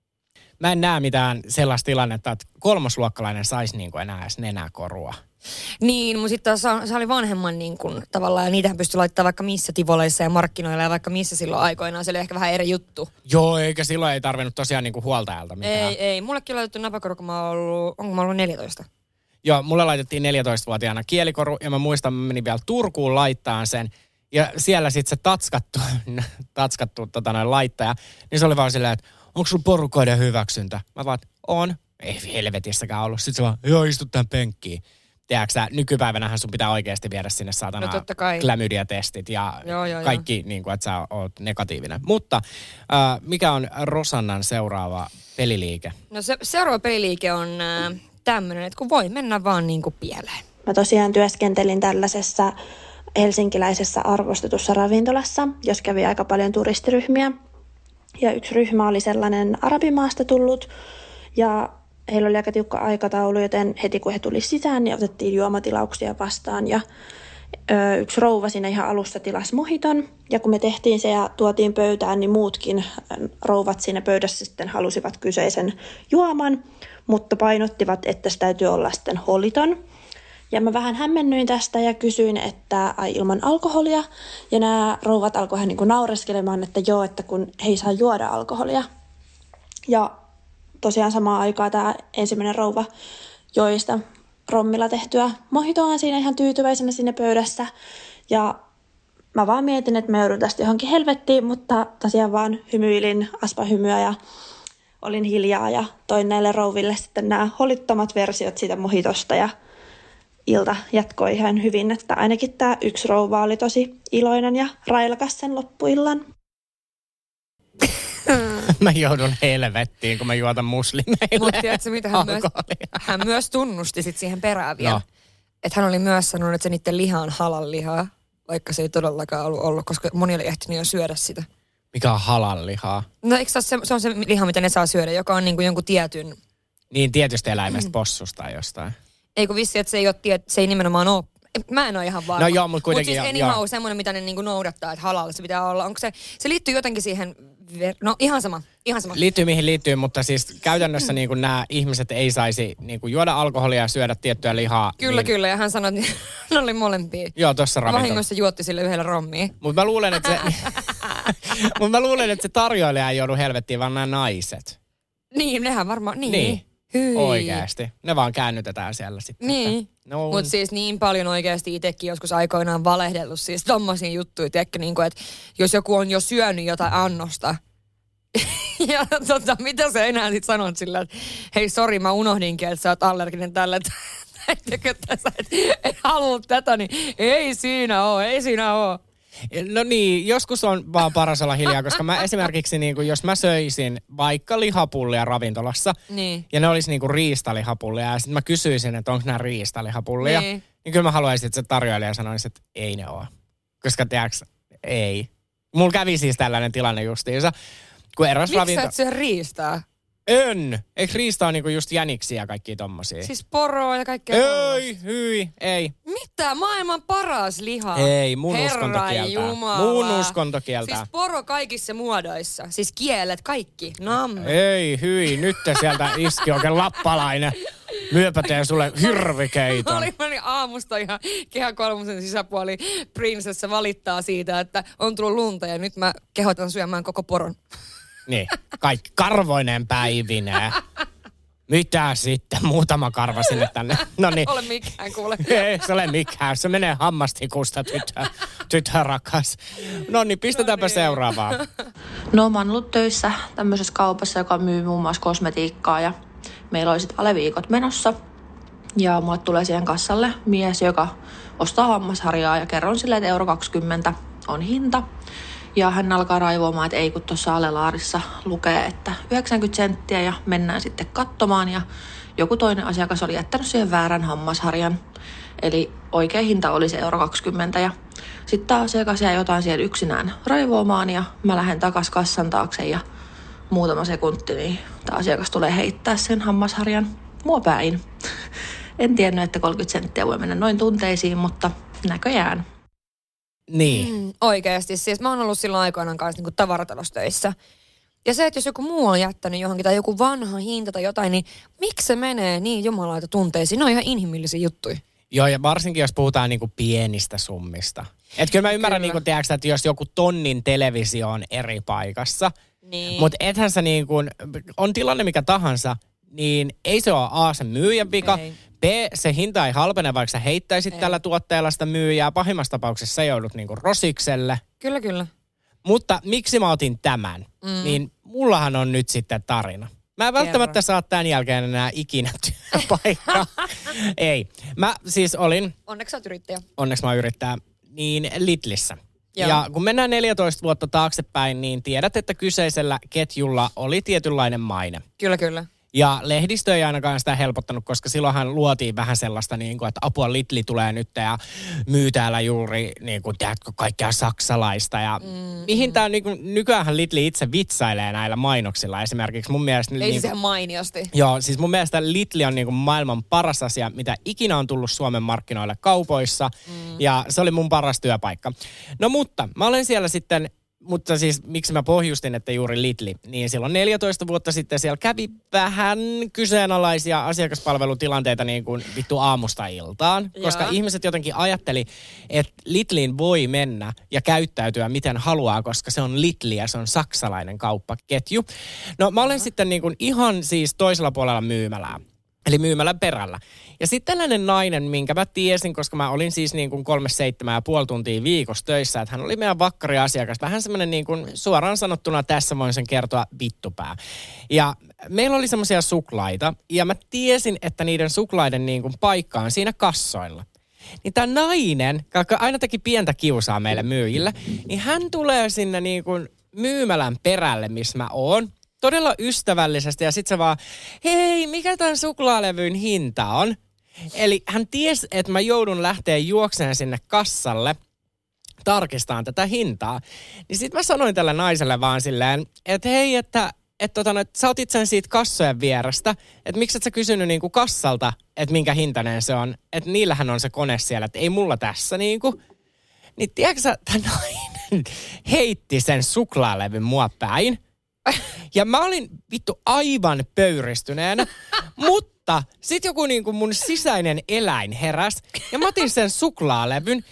mä en näe mitään sellaista tilannetta, että kolmosluokkalainen saisi niinku enää edes nenäkorua. Niin, mutta sitten taas se oli vanhemman niin kuin, tavallaan, ja niitähän pystyi laittamaan vaikka missä tivoleissa ja markkinoilla ja vaikka missä silloin aikoinaan. Se oli ehkä vähän eri juttu. Joo, eikä silloin ei tarvinnut tosiaan niinku huoltajalta mitään. Ei, ei. Mullekin on laitettu napakoru, kun mä oon ollut, onko mä ollut neljätoista? Joo, mulle laitettiin neljätoistavuotiaana kielikoru ja mä muistan, mä menin vielä Turkuun laittaan sen. Ja siellä sitten se tatskattu, tatskattu tota noin laittaja, niin se oli vaan silleen, että onko sulla porukoiden hyväksyntä? Mä vaan, on. Ei helvetissäkään ollut. Sitten se vaan, joo, istu tähän penkkiin. Tiedätkö sä, nykypäivänähän sun pitää oikeasti viedä sinne saatana No totta kai. klamydia-testit ja Joo, joo, kaikki, niin kuin, että sä oot negatiivinen. Mutta äh, mikä on Rosannan seuraava peliliike? No se, seuraava peliliike on äh, tämmöinen, että kun voi mennä vaan niin kuin pieleen. Mä tosiaan työskentelin tällaisessa helsinkiläisessä arvostetussa ravintolassa, jos kävi aika paljon turistiryhmiä. Ja yksi ryhmä oli sellainen arabimaasta tullut ja heillä oli aika tiukka aikataulu, joten heti kun he tuli sisään, niin otettiin juomatilauksia vastaan. Ja ö, yksi rouva siinä ihan alussa tilasi mohiton. Ja kun me tehtiin se ja tuotiin pöytään, niin muutkin rouvat siinä pöydässä sitten halusivat kyseisen juoman, mutta painottivat, että se täytyy olla sitten holiton. Ja mä vähän hämmennyin tästä ja kysyin, että ai ilman alkoholia. Ja nämä rouvat alkoivat niin kuin naureskelemaan, että joo, että kun he ei saa juoda alkoholia. Ja tosiaan samaan aikaan tämä ensimmäinen rouva joi sitä rommilla tehtyä mohitoa siinä ihan tyytyväisenä siinä pöydässä. Ja mä vaan mietin, että mä joudun tästä johonkin helvettiin, mutta tosiaan vaan hymyilin aspahymyä ja olin hiljaa ja toin näille rouville sitten nämä holittomat versiot siitä mohitosta ja ilta jatkoi ihan hyvin, että ainakin tämä yksi rouva oli tosi iloinen ja railakas sen loppuillan. Mä joudun helvettiin, kun mä juotan muslimeille. Mutta tiedätkö, mitä hän myös, hän myös tunnusti sit siihen perään vielä. No. Että hän oli myös sanonut, että se niiden liha on halal lihaa, vaikka se ei todellakaan ollut ollut, koska moni oli ehtinyt jo syödä sitä. Mikä on halal lihaa? No eikö se ole se, se, on se liha, mitä ne saa syödä, joka on niinku jonkun tietyn... Niin, tietystä eläimestä, possusta tai jostain. Ei kun vissi, että se ei, ole, se ei nimenomaan ole. Mä en ole ihan varma. No joo, mutta kuitenkin. Mutta siis anyhow, semmoinen, mitä ne niinku noudattaa, että halal se pitää olla. Onko se, se liittyy jotenkin siihen, no ihan sama, ihan sama. Liittyy mihin liittyy, mutta siis käytännössä niinku nämä ihmiset ei saisi niinku juoda alkoholia ja syödä tiettyä lihaa. Kyllä, niin... kyllä, ja hän sanoi, että ne oli molempia. Joo, tossa ravintolassa. Vahingossa juotti sille yhdellä rommia. Mutta mä luulen, että se, mut mä luulen, että se tarjoilija ei joudu helvettiin, vaan nämä naiset. Niin, nehän varmaan, niin. Niin. Hyi. Oikeasti. Ne vaan käännytetään siellä sitten. Niin. No. Mutta siis niin paljon oikeasti itsekin joskus aikoinaan valehdellut siis tommosia juttuja, tiedätkö, niin kuin, että jos joku on jo syönyt jotain annosta, ja tota, mitä sä enää sit sanot sillä, että hei sori, mä unohdinkin, että sä oot allerginen tällä, että sä et, et halua tätä, niin ei siinä oo, ei siinä oo. No niin, joskus on vaan paras olla hiljaa, koska mä esimerkiksi, niin kuin, jos mä söisin vaikka lihapullia ravintolassa, niin. ja ne olisi niin kuin riistalihapullia, ja sitten mä kysyisin, että onko nämä riistalihapullia, niin. niin kyllä mä haluaisin, että se tarjoilija sanoisi, että ei ne ole. Koska tiedätkö, ei. Mulla kävi siis tällainen tilanne justiinsa. Kun eräs Miksi ravinto... sä et syö riistaa? En. Eikö riista ole niinku just jäniksiä ja kaikkia tommosia? Siis poroa ja kaikkea Ei, tommosia. hyi, ei. Mitä? Maailman paras liha. Ei, mun Herra uskonto kieltää. Jumala. Mun uskonto kieltää. Siis poro kaikissa muodoissa. Siis kielet, kaikki. Nam. Ei, hyi, nyt te sieltä iski oikein lappalainen. Myöpä teen sulle hirvikeiton. Oli meni aamusta ihan Kehä kolmosen sisäpuoli. Prinsessa valittaa siitä, että on tullut lunta ja nyt mä kehotan syömään koko poron. Niin, kaikki karvoinen päivineen. Mitä sitten? Muutama karva sinne tänne. No niin. Ole mikään, kuule. Ei se ole mikään. Se menee hammastikusta, tyttö, tyttö rakas. No niin, pistetäänpä no niin. seuraavaa. No mä oon ollut töissä tämmöisessä kaupassa, joka myy muun muassa kosmetiikkaa ja meillä oli sitten valeviikot menossa. Ja mulle tulee siihen kassalle mies, joka ostaa hammasharjaa ja kerron sille, että euro kaksikymmentä on hinta. Ja hän alkaa raivoamaan, että ei kun tuossa alelaarissa lukee, että yhdeksänkymmentä senttiä ja mennään sitten katsomaan. Ja joku toinen asiakas oli jättänyt siihen väärän hammasharjan. Eli oikea hinta oli se euro kaksikymmentä. Ja sitten tämä asiakas jää jotain siellä yksinään raivoamaan ja mä lähden takas kassan taakse ja muutama sekunti, niin tämä asiakas tulee heittää sen hammasharjan mua päin. En tiennyt, että kolmekymmentä senttiä voi mennä noin tunteisiin, mutta näköjään. Niin. Mm, oikeasti. Siis mä oon ollut silloin aikoinaan kanssa niinku tavarataloustöissä. Ja se, että jos joku muu on jättänyt johonkin tai joku vanha hinta tai jotain, niin miksi se menee niin jumalaita tunteisiin? Ne on ihan inhimillisiä juttuja. Joo, ja varsinkin jos puhutaan niinku pienistä summista. Että kyllä mä ymmärrän, niinku, tiedätkö, että jos joku tonnin televisio on eri paikassa, niin. Mutta ethän sä niin kuin, on tilanne mikä tahansa, niin ei se ole A, sen myyjän vika. Ei. B, se hinta ei halpene, vaikka sä heittäisit ei. Tällä tuotteella sitä myyjää. Pahimmassa tapauksessa sä joudut niinku rosikselle. Kyllä, kyllä. Mutta miksi mä otin tämän? Mm. Niin mullahan on nyt sitten tarina. Mä en välttämättä Kerro. saa tämän jälkeen enää ikinä työpaikkaa. Ei. Mä siis olin... Onneksi sä oot yrittäjä. Onneksi mä yrittäjä. Niin Lidlissä. Joo. Ja kun mennään neljätoista vuotta taaksepäin, niin tiedät, että kyseisellä ketjulla oli tietynlainen maine. Kyllä, kyllä. Ja lehdistö ei ainakaan sitä helpottanut, koska silloinhan luotiin vähän sellaista, niin kuin, että apua Lidl tulee nyt ja myy täällä juuri niin kuin, tiedätkö, kaikkea saksalaista. Ja mm. mihin tämä niin kuin, nykyäänhän Lidl itse vitsailee näillä mainoksilla esimerkiksi. Mun mielestä, ei niin, sehän mainiosti. Joo, siis mun mielestä Lidl on niin kuin, maailman paras asia, mitä ikinä on tullut Suomen markkinoille kaupoissa. Mm. Ja se oli mun paras työpaikka. No mutta mä olen siellä sitten... Mutta siis miksi mä pohjustin, että juuri Lidl, niin silloin neljätoista vuotta sitten siellä kävi vähän kyseenalaisia asiakaspalvelutilanteita niin kuin vittu aamusta iltaan. Joo. Koska ihmiset jotenkin ajatteli, että Lidliin voi mennä ja käyttäytyä miten haluaa, koska se on Lidl ja se on saksalainen kauppaketju. No mä olen mm-hmm. sitten niin kuin ihan siis toisella puolella myymälää. Eli myymälän perällä. Ja sitten tällainen nainen, minkä mä tiesin, koska mä olin siis niin kuin kolme seitsemän ja puoli tuntia viikossa töissä, että hän oli meidän vakkariasiakas. Vähän semmoinen niin kuin suoraan sanottuna, tässä voin sen kertoa, vittupää. Ja meillä oli semmoisia suklaita, ja mä tiesin, että niiden suklaiden niin kuin paikka on siinä kassoilla. Niin tämä nainen, joka aina teki pientä kiusaa meille myyjille, niin hän tulee sinne niin kuin myymälän perälle, missä mä oon. Todella ystävällisesti ja sitten se vaan, hei, mikä tämän suklaalevyn hinta on? Eli hän tiesi, että mä joudun lähteä juokseen sinne kassalle tarkistamaan tätä hintaa. Niin sitten mä sanoin tälle naiselle vaan silleen, että hei, että, että, että, että sä otit sen siitä kassojen vierestä, että miksi et sä kysynyt niinku kassalta, että minkä hintainen se on, että niillähän on se kone siellä, että ei mulla tässä niinku. Niin tiedätkö sä, tämä nainen heitti sen suklaalevyn mua päin. Ja mä olin vittu aivan pöyristyneenä, mutta sit joku niinku mun sisäinen eläin heräs ja mä otin sen suklaalevyn.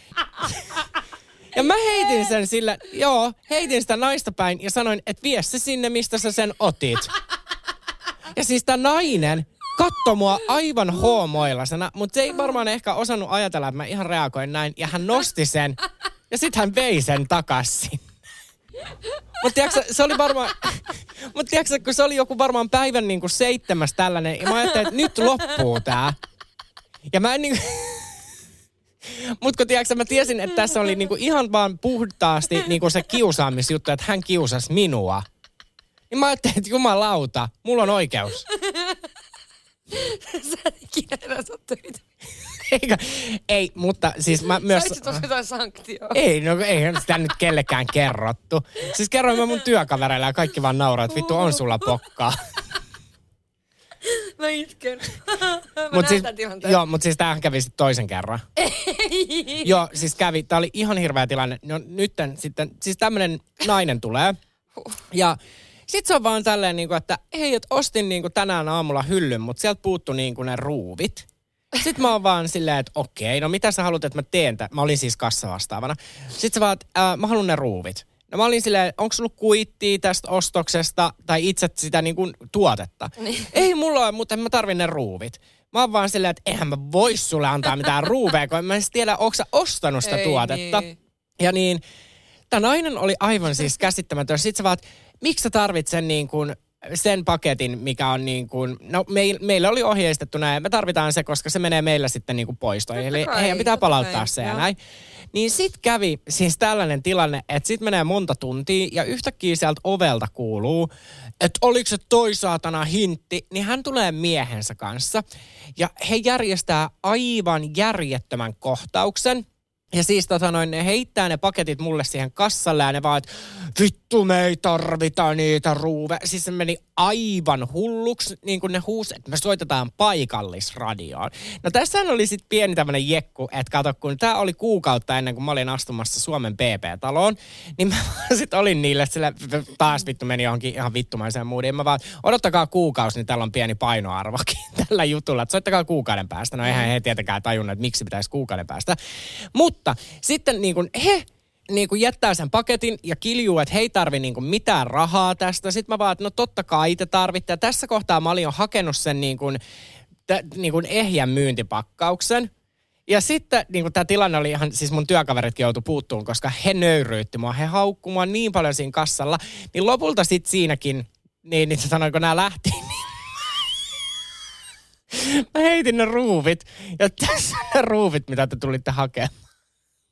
Ja mä heitin sen sillä, joo, heitin sitä naista päin ja sanoin, että vie se sinne, mistä sä sen otit. Ja siis tää nainen katsoi mua aivan hoomoilasena, mutta se ei varmaan ehkä osannut ajatella, että mä ihan reagoin näin. Ja hän nosti sen ja sit hän vei sen takaisin. Mutta tiedätkö, se oli varmaan, mutta tiedätkö, kun se oli joku varmaan päivän niin kuin seitsemäs tällainen, ja mä ajattelin, että nyt loppuu tää. Ja mä en niin kuin, mutta kun tiedätkö, mä tiesin, että tässä oli niin kuin ihan vaan puhtaasti niin kuin se kiusaamisjuttu, että hän kiusasi minua. Niin mä ajattelin, että jumalauta, mulla on oikeus. Sä et ikinä enää saa töitä. Eikä, ei, mutta siis mä myös... Saisit tuossa jotain sanktioa? Ei, no eihän sitä nyt kellekään kerrottu. Siis kerroin mä mun työkavereille ja kaikki vaan nauraa, että vittu on sulla pokkaa. Mä itken. Mä mut siis, tilanteen. joo, mutta siis tämähän kävi sitten toisen kerran. Ei. Joo, siis kävi, tää oli ihan hirveä tilanne. No nytten sitten, siis tämmönen nainen tulee. Ja sit se on vaan tälleen niinku, että hei, että ostin niinku tänään aamulla hyllyn, mutta sieltä puuttu niinku ne ruuvit. Sitten mä oon vaan silleen, että okei, no mitä sä haluat, että mä teen tämän? Mä olin siis kassavastaavana. Sitten sä vaan, että mä haluan ne ruuvit. No mä olin silleen, onko sulla kuittia tästä ostoksesta tai itse sitä niin kuin tuotetta? Niin. Ei mulla ole, mutta mä tarvin ne ruuvit. Mä oon vaan silleen, että eihän mä vois sulle antaa mitään ruuveja, kun mä en tiedä, onko sä ostanut sitä Ei tuotetta. Niin. Ja niin, tää nainen oli aivan siis käsittämätön. Sitten sä vaan, miksi sä tarvit sen niin kuin... sen paketin, mikä on niin kuin, no meil, meillä oli ohjeistettu näin, me tarvitaan se, koska se menee meillä sitten niin kuin poistoihin. Eli heidän pitää palauttaa se ja näin. Niin sit kävi siis tällainen tilanne, että sit menee monta tuntia ja yhtäkkiä sieltä ovelta kuuluu, että oliko se toi saatana hintti, niin hän tulee miehensä kanssa ja he järjestää aivan järjettömän kohtauksen. Ja siis tota noin, ne heittää ne paketit mulle siihen kassalle ja ne vaan, että vittu me ei tarvita niitä ruuve. Siis se meni aivan hulluksi, niin kuin ne huusi, että me soitetaan paikallisradioon. No tässähän oli sitten pieni tämmönen jekku, että kato, kun tää oli kuukautta ennen kuin mä olin astumassa Suomen P P-taloon, niin mä sitten olin niille, sillä taas vittu meni johonkin ihan vittumaiseen moodiin. Mä vaan, odottakaa kuukausi, niin täällä on pieni painoarvokin tällä jutulla, että soittakaa kuukauden päästä. No eihän he tietenkään tajunnut, että miksi pitäisi kuukauden päästä. Mutta sitten niin kuin he niin kuin jättää sen paketin ja kiljuu, että he ei tarvi niin kuin mitään rahaa tästä. Sitten mä vaan, että no totta kai te tarvitte. Ja tässä kohtaa mä olin jo hakenut sen niin kuin, t- niin kuin ehjän myyntipakkauksen. Ja sitten niin kuin tämä tilanne oli ihan, siis mun työkaveritkin joutui puuttuun, koska he nöyryytti mua. He haukkui mua niin paljon siinä kassalla. Niin lopulta sitten siinäkin, niin, niin sanoin, kun nämä lähti, niin mä heitin ne ruuvit. Ja tässä ne ruuvit, mitä te tulitte hakemaan.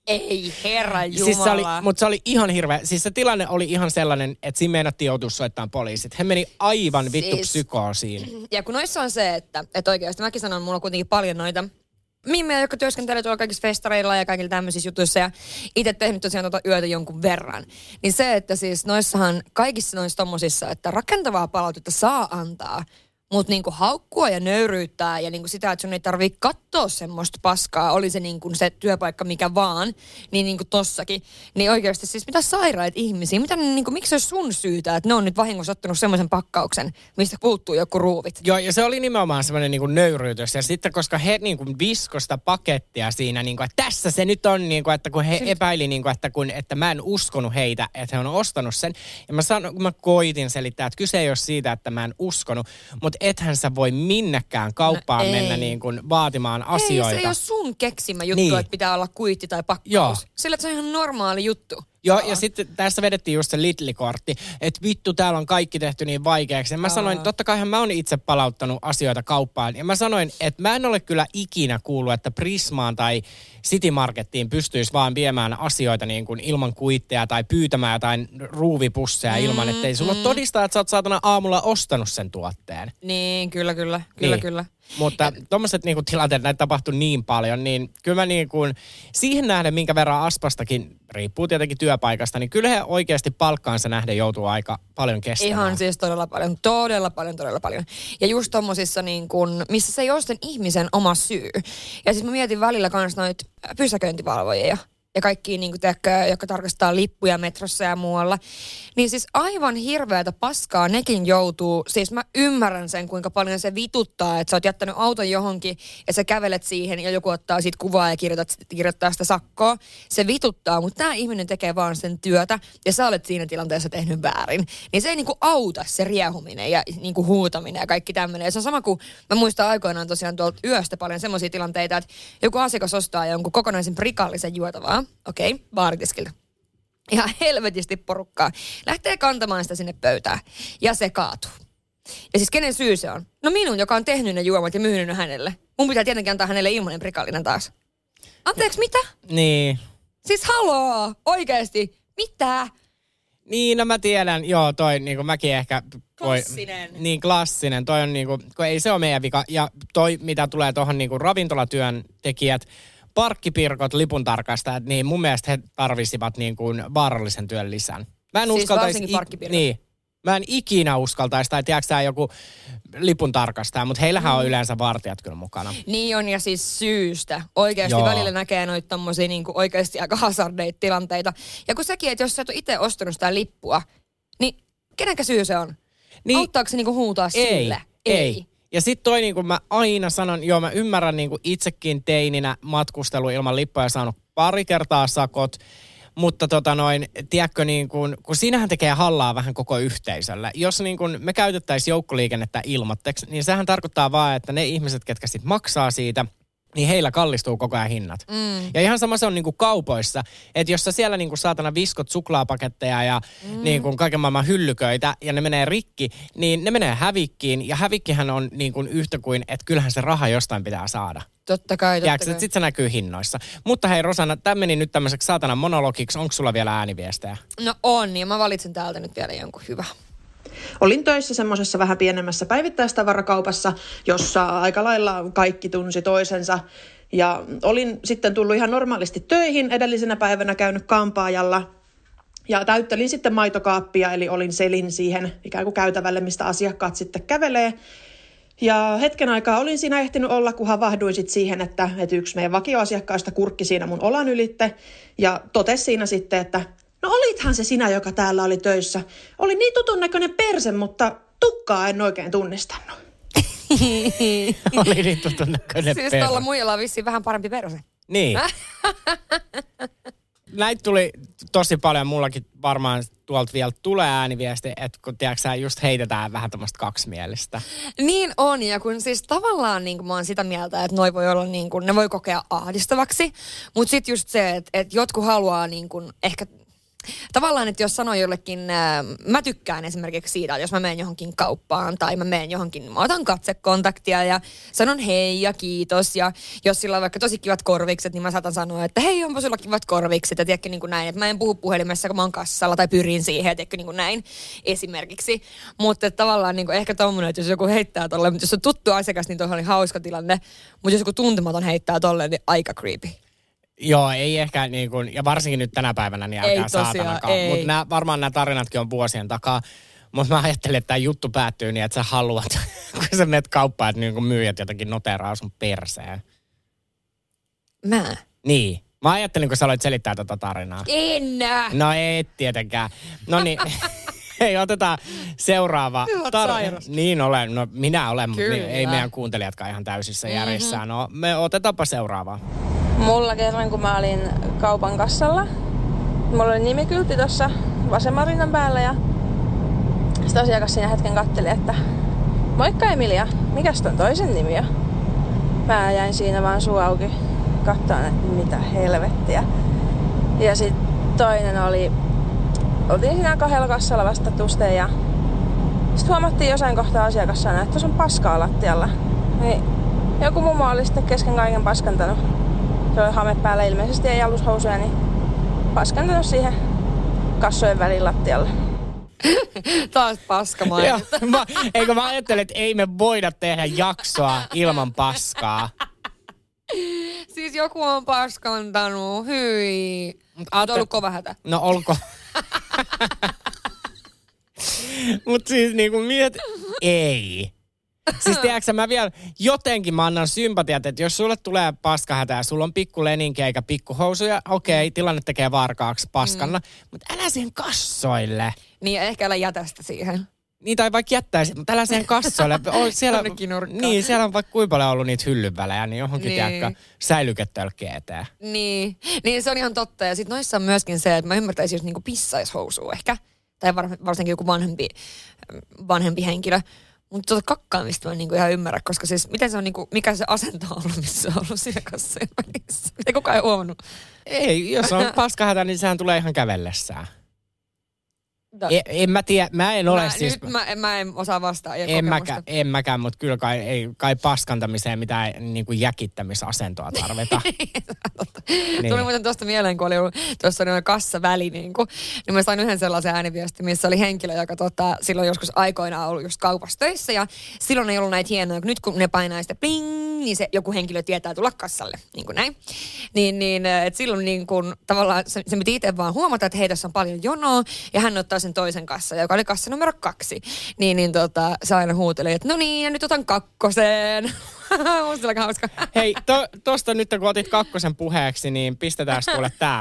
Ei, herra jumala. Siis se oli, mutta se oli ihan hirveä. Siis se tilanne oli ihan sellainen, että siinä meinattiin joutua soittamaan poliisit. He meni aivan vittu siis, psykoosiin. Ja kun noissa on se, että, että oikeasti mäkin sanon, mulla on kuitenkin paljon noita mimmejä, jotka työskentelee tuolla kaikissa festareilla ja kaikilla tämmöisissä jutuissa ja itse tehnyt tosiaan tuota yötä jonkun verran. Niin se, että siis noissahan kaikissa noissa tommosissa, että rakentavaa palautetta saa antaa, mutta niinku haukkua ja nöyryyttää ja niinku sitä, että sun ei tarvitse katsoa semmoista paskaa, oli se niinku se työpaikka mikä vaan, niin niinku tossakin. Niin oikeasti siis mitä sairaat ihmisiä, mitä ne, niinku, miksi se olisi sun syytä, että ne on nyt vahingossa ottanut semmoisen pakkauksen, mistä puuttuu joku ruuvit. Joo, ja se oli nimenomaan semmoinen niinku nöyryytys. Ja sitten koska he niinku viskosta pakettia siinä, niinku, että tässä se nyt on, niinku, että kun he epäili, niinku, että, kun, että mä en uskonut heitä, että he on ostanut sen. Ja mä, sanon, mä koitin selittää, että kyse ei ole siitä, että mä en uskonut, mutta ethän sä voi minnekään kauppaan no mennä niin kuin vaatimaan asioita. Ei, se ei ole sun keksimä juttu, niin. Että pitää olla kuitti tai pakkaus. Joo. Sillä, että se on ihan normaali juttu. Joo, ja sitten tässä vedettiin just se Lidl-kortti, että vittu, täällä on kaikki tehty niin vaikeaksi. Ja mä Aa. sanoin, totta kaihan mä oon itse palauttanut asioita kauppaan. Ja mä sanoin, että mä en ole kyllä ikinä kuullut, että Prismaan tai City Markettiin pystyisi vaan viemään asioita niin kuin ilman kuitteja tai pyytämään jotain ruuvipusseja mm, ilman, ettei sulla mm. todistaa, että sä oot saatana aamulla ostanut sen tuotteen. Niin, kyllä, kyllä, kyllä, niin. kyllä. Mutta tuommoiset niinku tilanteet, näitä tapahtui niin paljon, niin kyllä mä niinku, siihen nähden, minkä verran Aspastakin, riippuu tietenkin työpaikasta, niin kyllä he oikeasti palkkaansa nähden joutuu aika paljon kestämään. Ihan siis todella paljon, todella paljon, todella paljon. Ja just tommosissa niin kun, missä se ei ole sen ihmisen oma syy. Ja siis mä mietin välillä kans noita pysäköintivalvojia. Ja kaikki, niin kuin teekö, jotka tarkastaa lippuja metrossa ja muualla. Niin siis aivan hirveätä paskaa nekin joutuu. Siis mä ymmärrän sen, kuinka paljon se vituttaa, että sä oot jättänyt auton johonkin ja sä kävelet siihen ja joku ottaa siitä kuvaa ja kirjoittaa, kirjoittaa sitä sakkoa. Se vituttaa, mutta tämä ihminen tekee vaan sen työtä ja sä olet siinä tilanteessa tehnyt väärin. Niin se ei niin kuin auta se riehuminen ja niin kuin huutaminen ja kaikki tämmöinen. Ja se on sama kuin, mä muistan aikoinaan tosiaan tuolta yöstä paljon semmoisia tilanteita, että joku asiakas ostaa jonkun kokonaisen prikallisen juotavaa. Okei, okay, baaritiskiltä. Ihan helvetisti porukkaa. Lähtee kantamaan sitä sinne pöytään. Ja se kaatuu. Ja siis kenen syy se on? No minun, joka on tehnyt ne juomat ja myynyt ne hänelle. Mun pitää tietenkin antaa hänelle ilmainen prikallinen taas. Anteeksi, mitä? Niin. Siis haloo, oikeesti. Mitä? Niin, no mä tiedän. Joo, toi niinku mäkin ehkä... Voi, klassinen. Niin, klassinen. Toi on niinku, kun ei se ole meidän vika. Ja toi, mitä tulee tuohon niinku ravintolatyön tekijät, parkkipirkot, lipuntarkastajat, niin mun mielestä he tarvisivat niin kuin vaarallisen työn lisän. Mä en siis uskaltaisi... Ik- niin. Mä en ikinä uskaltaisi, tai tiedätkö tää joku lipuntarkastaja, mutta heillähän mm. on yleensä vartijat kyllä mukana. Niin on, ja siis syystä. Oikeasti Joo. välillä näkee noita tommosia niin kuin oikeasti aika hazardeita tilanteita. Ja kun sekin, että jos sä et ole itse ostanut sitä lippua, niin kenenkä syy se on? Niin, auttaako se niin kuin huutaa ei, sille? Ei, ei. Ja sit toi niin kuin mä aina sanon, joo mä ymmärrän niin kuin itsekin teininä matkustelu ilman lippua ja saanut pari kertaa sakot, mutta tota noin, tiedätkö niin kuin, kun siinähän tekee hallaa vähän koko yhteisölle. Jos niin kuin me käytettäisiin joukkoliikennettä ilmatteeksi, niin sehän tarkoittaa vaan, että ne ihmiset, ketkä sit maksaa siitä, niin heillä kallistuu koko ajan hinnat. Mm. Ja ihan sama se on niinku kaupoissa, että jos sä siellä niinku saatana viskot suklaapaketteja ja mm. niinku kaiken maailman hyllyköitä ja ne menee rikki, niin ne menee hävikkiin. Ja hävikkihän on niinku yhtä kuin, että kyllähän se raha jostain pitää saada. Totta kai, totta kai. Sitten se näkyy hinnoissa. Mutta hei Rosanna, tämä meni nyt tämmöiseksi saatana monologiksi. Onko sulla vielä ääniviestejä? No on, ja mä valitsen täältä nyt vielä jonkun hyvä. Olin töissä semmoisessa vähän pienemmässä päivittäistavarakaupassa, jossa aika lailla kaikki tunsi toisensa. Ja olin sitten tullut ihan normaalisti töihin, edellisenä päivänä käynyt kampaajalla. Ja täyttelin sitten maitokaappia, eli olin selin siihen ikään kuin käytävälle, mistä asiakkaat sitten kävelee. Ja hetken aikaa olin siinä ehtinyt olla, kun havahduin sitten siihen, että, että yksi meidän vakioasiakkaista kurkki siinä mun olan ylitte. Ja totesi siinä sitten, että no olithan se sinä, joka täällä oli töissä. Oli niin tutun näköinen perse, mutta tukkaa en oikein tunnistanut. Oli niin tutun näköinen siis perse. tuolla muijalla on vissiin vähän parempi perse. Niin. Näitä tuli tosi paljon, mullakin varmaan tuolta vielä tulee ääniviesti, että kun tiedätkö sä, just heitetään vähän tämmöistä kaksimielistä. Niin on, ja kun siis tavallaan niin kuin mä oon sitä mieltä, että noi voi olla niin kuin, ne voi kokea ahdistavaksi, mutta sitten just se, että, että jotkut haluaa niin kuin ehkä tavallaan, että jos sanoo jollekin, äh, mä tykkään esimerkiksi siitä, että jos mä menen johonkin kauppaan tai mä menen johonkin, mä otan katsekontaktia ja sanon hei ja kiitos. Ja jos sillä on vaikka tosi kivat korvikset, niin mä saatan sanoa, että hei, onpa sulla kivat korvikset. Ja tiedätkö niin kuin näin, että mä en puhu puhelimessa, kun mä oon kassalla tai pyrin siihen, ja tiedätkö niin kuin näin esimerkiksi. Mutta tavallaan niin kuin ehkä tommoinen, että jos joku heittää tolleen, mutta jos on tuttu asiakas, niin tuohon oli hauska tilanne. Mutta jos joku tuntematon heittää tolleen, niin aika creepy. Joo, ei ehkä niin kuin, ja varsinkin nyt tänä päivänä, niin älkää saatanakaan. Mutta varmaan nämä tarinatkin on vuosien takaa. Mutta mä ajattelin, että tämä juttu päättyy niin, että sä haluat, kun sä menet kauppaan, että niin myyjät jotenkin noteraa sun perseen. Mä? Niin. Mä ajattelin, kun sä aloit selittää tätä tarinaa. En! No ei tietenkään. No niin, hei, otetaan seuraava. Tar- niin olen, no minä olen, mutta ei meidän kuuntelijatkaan ihan täysissä mm-hmm. järjissään. No me otetaanpa seuraavaa. Mulla kerran, kun mä olin kaupan kassalla, mulla oli nimikyltti tuossa vasemman rinnan päällä ja sitten asiakas siinä hetken katteli, että moikka Emilia, mikäs ton toisen nimi on? Mä jäin siinä vaan suu auki katsomaan, että mitä helvettiä. Ja sitten toinen oli, oltiin siinä kahdella kassalla vastatusten ja sitten huomattiin jossain kohtaa asiakas sanoi, että tuossa on paskaa lattialla. Niin joku mummo oli sitten kesken kaiken paskantanut. Se oli hame päällä ilmeisesti, ei alushousuja, niin paskantanut siihen kassojen välin lattialle. Taas paskamainita. Eikö mä ajattelin, että ei me voida tehdä jaksoa ilman paskaa. Siis joku on paskantanut, hyi. Mutta on ollut kova hätä. No olko. Mut siis niinku miet, ei. Siis tiedätkö, mä vielä jotenkin mä annan sympatiat, että jos sulle tulee paskahätä ja sulla on pikku leninkiä eikä pikkuhousuja, okei, okay, tilanne tekee varkaaksi paskalla, mm. mutta älä siihen kassoille. Niin, ehkä älä jätä sitä siihen. Niin, tai vaikka jättäisi, mutta älä siihen kassoille. siellä, niin, siellä on vaikka kuinka paljon ollut niitä hyllynvälejä, niin johonkin niin. tiedätkö säilyketölkki eteen. Niin. niin, se on ihan totta. Ja sitten noissa on myöskin se, että mä ymmärtäisin, jos niinku pissaishousua ehkä. Tai varsinkin joku vanhempi, vanhempi henkilö. Mutta tuota kakkaamista mä en niinku ihan ymmärrä, koska siis miten se on niinku, mikä se asento on ollut, missä on ollut siinä kassojen välissä. Ei kukaan huomannut. Ei, jos on paskahätä, niin sehän tulee ihan kävellessään. No. En, en mä tiedä, mä en ole mä, siis... Nyt mä, mä en osaa vastaa. En mäkään, en mäkään, mutta kyllä kai, ei, kai paskantamiseen mitään niin kuin jäkittämisasentoa tarvita. niin. Tuli muuten tuosta mieleen, kun oli ollut tuossa kassaväli, niin, kuin, niin mä sain yhden sellaisen ääniviesti, missä oli henkilö, joka tota, silloin joskus aikoinaan ollut just kaupassa töissä ja silloin ei ollut näitä hienoja, kun nyt kun ne painaa sitä pling, niin se joku henkilö tietää tulla kassalle, niin kuin näin. Niin, niin että silloin niin kuin, tavallaan se, se piti itse vaan huomata, että hei, tässä on paljon jonoa ja hän ottaa sen toisen kassan, joka oli kassa numero kaksi. Niin, niin tota, se aina huuteli, että no niin, ja nyt otan kakkoseen. Musta oli hauska. Hei, to, tosta nyt kun otit kakkosen puheeksi, niin pistetään kuule tää.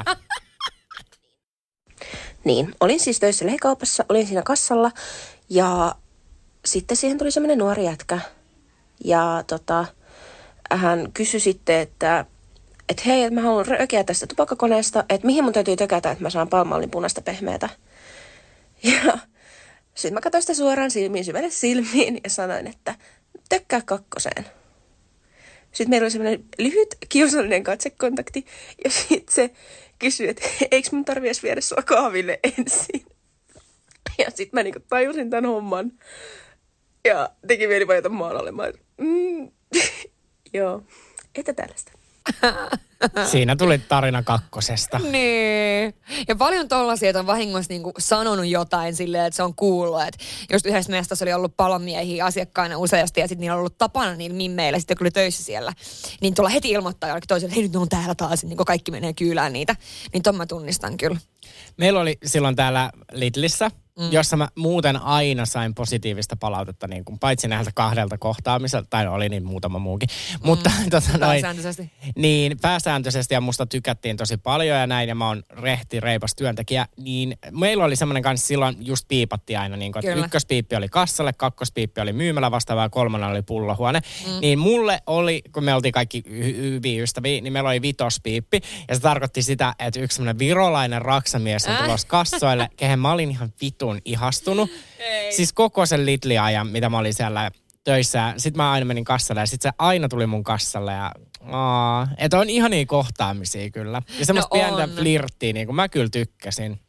Niin, olin siis töissä lähikaupassa, olin siinä kassalla ja sitten siihen tuli semmoinen nuori jätkä. Ja tota, hän kysyi sitten, että että hei, että mä haluan rökeä tästä tupakkakoneesta, että mihin mun täytyy tökätä, että mä saan palmallin punaista pehmeätä. Ja sitten mä katsoin sitä suoraan silmiin, syvälle silmiin ja sanoin, että tökkää kakkoseen. Sitten meillä oli semmoinen lyhyt kiusallinen katsekontakti ja sitten se kysyi, että eikö mun tarvitse edes viedä sua kahville ensin. Ja sitten mä niinku tajusin tämän homman ja teki mieli vajata maan alle. Mä mm, joo, että tällaista. Siinä tuli tarina kakkosesta. Niin. Ja paljon tollaisia, että on vahingossa niinku sanonut jotain silleen, että se on kuullut. Että just yhdessä mestassa oli ollut palomiehiä asiakkaina useasti ja sitten niillä on ollut tapana niillä mimmeillä, sitten kun oli töissä siellä. Niin tulla heti ilmoittaa jollekin toiselle, että hei nyt ne on täällä taas, niin kun kaikki menee kyylään niitä. Niin ton mä tunnistan kyllä. Meillä oli silloin täällä Lidlissä, mm. jossa mä muuten aina sain positiivista palautetta, niin kuin paitsi näiltä kahdelta kohtaamiselta, tai oli niin muutama muukin. Mm. Mutta tota noin, pääsääntöisesti. Niin, pääsääntöisesti ja musta tykättiin tosi paljon ja näin, ja mä oon rehti, reipas työntekijä, niin meillä oli semmoinen kanssa silloin just piipatti aina, niin kuin, että ykköspiippi oli kassalle, kakkospiippi oli myymälä vastaava ja kolmannen oli pullohuone. Mm. Niin mulle oli, kun me oltiin kaikki hyviä ystäviä, niin meillä oli vitospiippi, ja se tarkoitti sitä, että yksi semmoinen virolainen raksamies on äh? tulossa kassoille, kehen mä olin ihan vitun ihastunut. Ei. Siis koko sen Lidli-ajan, mitä mä olin siellä töissä. Sitten mä aina menin kassalle ja sitten se aina tuli mun kassalle ja aa, että on ihania kohtaamisia kyllä. Ja semmoista no pientä flirttiä, niin kuin mä kyllä tykkäsin.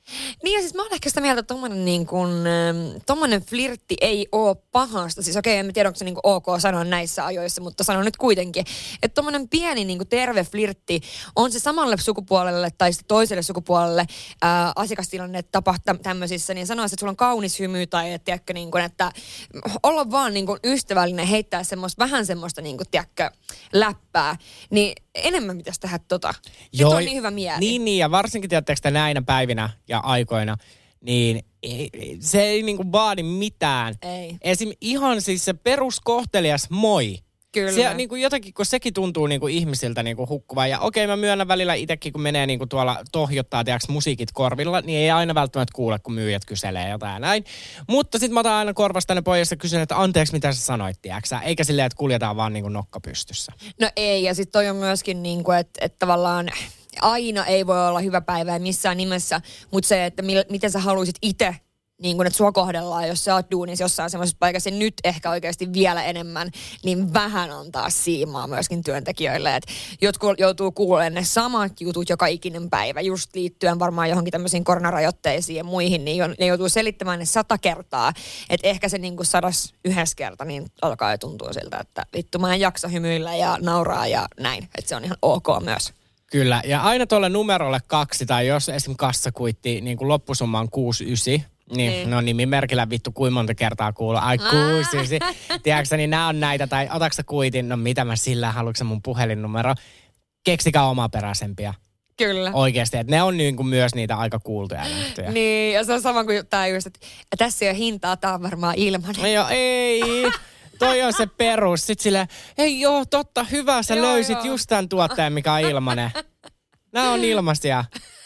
Niin ja siis mä oon ehkä sitä mieltä, että tommonen, niin kun, tommonen flirtti ei oo pahasta. Siis okei, en tiedä, onko se niin ok sanoa näissä ajoissa, mutta sanon nyt kuitenkin. Että tommonen pieni niin kun terve flirtti on se samalle sukupuolelle tai toiselle sukupuolelle ää, asiakastilanne tapahtuu tämmöisissä, niin sanoisin, että sulla on kaunis hymy tai et, tiedätkö, niin kun, että olla vaan niin kun ystävällinen, heittää semmoista, vähän semmoista niin kun, tiedätkö, läppää, niin enemmän pitäisi tehdä tota. Joo, nyt on niin hyvä mieli. Niin, niin ja varsinkin tiedättekö näinä päivinä ja aikoina, niin ei, se ei niinku vaadi mitään. Ei. Esim. Ihan siis se peruskohtelias moi. Kyllä. Se, niinku jotakin, kun sekin tuntuu niinku ihmisiltä niinku hukkuvan. Ja okei, mä myönnän välillä itsekin, kun menee niinku tuolla tohjottaa, tiedätkö, musiikit korvilla, niin ei aina välttämättä kuule, kun myyjät kyselee jotain näin. Mutta sit mä otan aina korvasta ne pois ja kysyn, että anteeksi, mitä sä sanoit, tiedätkö? Eikä silleen, että kuljetaan vaan niinku nokka pystyssä. No ei, ja sit toi on myöskin niinku, että et tavallaan aina ei voi olla hyvä päivä missään nimessä, mutta se, että mil, miten sä haluisit itse, niin kun, että sua kohdellaan, jos sä oot duunissa jossain semmoisessa paikassa, nyt ehkä oikeasti vielä enemmän, niin vähän antaa siimaa myöskin työntekijöille. Et jotkut joutuu kuulemaan ne samat jutut joka ikinen päivä, just liittyen varmaan johonkin tämmöisiin koronarajoitteisiin ja muihin, niin ne joutuu selittämään ne sata kertaa. Että ehkä se niin kuin sadas yhdessä kerta, niin alkaa jo tuntua siltä, että vittu mä en jaksa hymyillä ja nauraa ja näin. Että se on ihan ok myös. Kyllä, ja aina tuolle numerolle kaksi, tai jos esim. Kassakuitti, niin kuin loppusumma on kuusi yhdeksän, niin, niin. No nimimerkillä vittu kuinka monta kertaa kuuluu, ai kuusi yhdeksän. Tiedätkö, niin nämä on näitä, tai otatko kuitin, no mitä mä sillä, haluatko mun puhelinnumero? Keksikää omaperäisempiä. Kyllä. Oikeasti, että ne on niin kuin myös niitä aika kuultuja nähtyjä. Niin, ja se on sama kuin tää just, että tässä ei ole hintaa, tää on varmaan ilmanen. No joo, ei. Toi on se perus. Sitten silleen, hei joo, totta, hyvä, sä joo, löysit joo. just tämän tuotteen, mikä on ilmanen. Nämä on ilmaisia.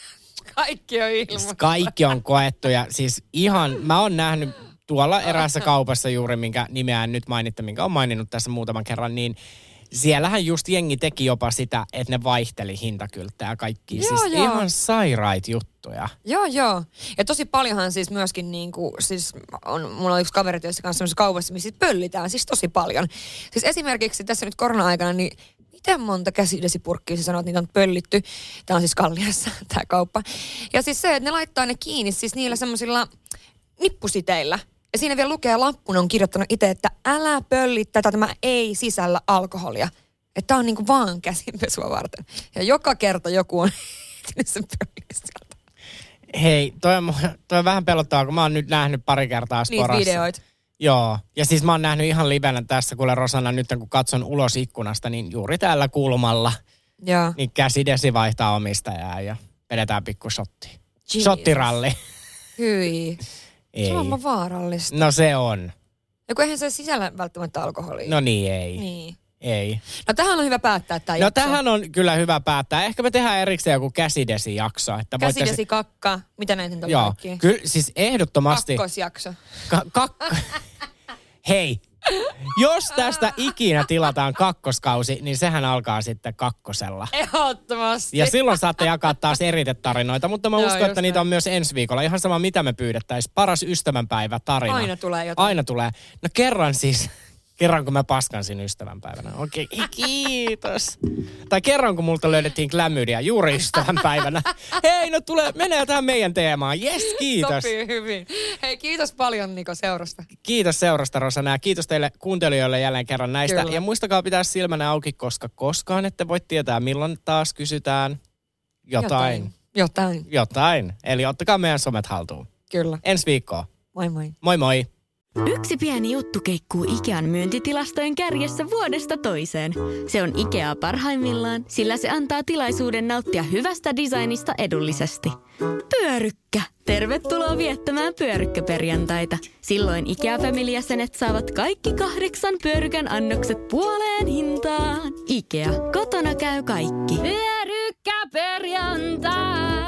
Kaikki on ilmaisia. Kaikki on koettu ja siis ihan, mä oon nähnyt tuolla eräässä kaupassa juuri, minkä nimeä nyt mainitte, minkä on maininnut tässä muutaman kerran, niin siellähän just jengi teki jopa sitä, että ne vaihteli hintakylttejä kaikki. Joo, siis joo. Ihan sairaat juttuja. Joo, joo. Ja tosi paljonhan siis myöskin niinku, siis on, mulla on yksi kaveri työssä kanssa semmoisessa kaupassa, missä pöllitään siis tosi paljon. Siis esimerkiksi tässä nyt korona-aikana, niin miten monta käsidesipurkkia sä sanoo, että niitä on pöllitty. Tää on siis Kalliassa, tää kauppa. Ja siis se, että ne laittaa ne kiinni siis niillä semmoisilla nippusiteillä. Ja siinä vielä lukee lappuna, on kirjoittanut itse, että älä pölli tätä, tämä ei sisällä alkoholia. Että tää on niinku vaan käsinpesua varten. Ja joka kerta joku on sen pöllistä. Hei, toi on, toi on vähän pelottavaa, kun mä oon nyt nähnyt pari kertaa Sporassa. Niitä videoita. Joo, ja siis mä oon nähnyt ihan livenä tässä, kuule Rosanna, nyt kun katson ulos ikkunasta, niin juuri täällä kulmalla, Joo. niin käsidesi vaihtaa omistajaa ja vedetään pikku shotti. Shottiralli. Hyi. Ei. Se on vaarallista. No se on. Ja kun eihän se sisällä välttämättä alkoholia. No niin, ei. Niin. Ei. No tähän on hyvä päättää tämä No jakso. tähän on kyllä hyvä päättää. Ehkä me tehdään erikseen joku käsidesi-jakso. Että Käsidesi, voittaisi... kakka. Mitä näitä on Joo, kaikki? kyllä siis ehdottomasti. Kakkosjakso. Ka- kak- Hei, jos tästä ikinä tilataan kakkoskausi, niin sehän alkaa sitten kakkosella. Ehdottomasti. Ja silloin saatte jakaa taas eritetarinoita, mutta mä Joo, uskon, että niitä näin. on myös ensi viikolla. Ihan sama, mitä me pyydettäisiin. Paras ystävänpäivä tarina. Aina tulee jotain. Aina tulee. No kerran siis, kerran kun mä paskan siinä ystävänpäivänä. Okei, okay, kiitos. Tai kerran kun multa löydettiin klämydiä juuri ystävänpäivänä. Hei, no tulee, menee tähän meidän teemaan. Jes, kiitos. Sopii hyvin. Hei, kiitos paljon Niko seurasta. Kiitos seurasta, Rosanna, ja kiitos teille kuuntelijoille jälleen kerran näistä. Kyllä. Ja muistakaa pitää silmänä auki, koska koskaan ette voi tietää, milloin taas kysytään jotain. Jotain. Jotain. Jotain. Eli ottakaa meidän somet haltuun. Kyllä. Ensi viikkoa. Moi moi. Moi moi. Yksi pieni juttu keikkuu Ikean myyntitilastojen kärjessä vuodesta toiseen. Se on Ikea parhaimmillaan, sillä se antaa tilaisuuden nauttia hyvästä designista edullisesti. Pyörykkä! Tervetuloa viettämään pyörykkäperjantaita. Silloin Ikea Family-jäsenet saavat kaikki kahdeksan pyörykän annokset puoleen hintaan. Ikea, kotona käy kaikki. Pyörykkäperjantai!